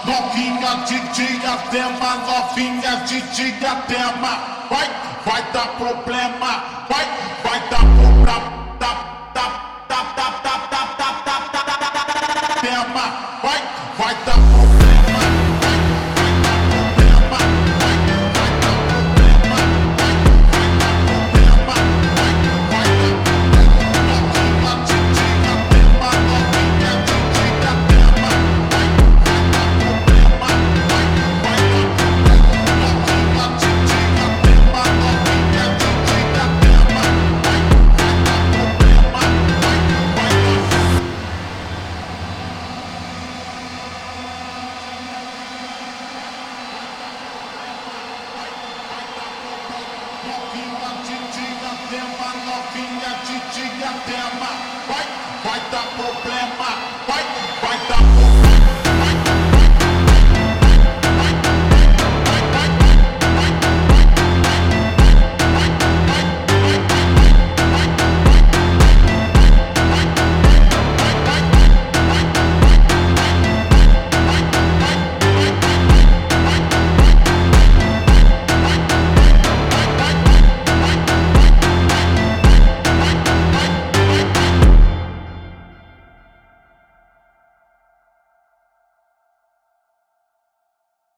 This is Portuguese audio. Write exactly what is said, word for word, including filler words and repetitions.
novinha de diadema, novinha de diadema. Vai, vai dar problema, vai, vai dar problema. Vai, vai dar problema. Novinha de diadema, vai, vai dar problema, vai,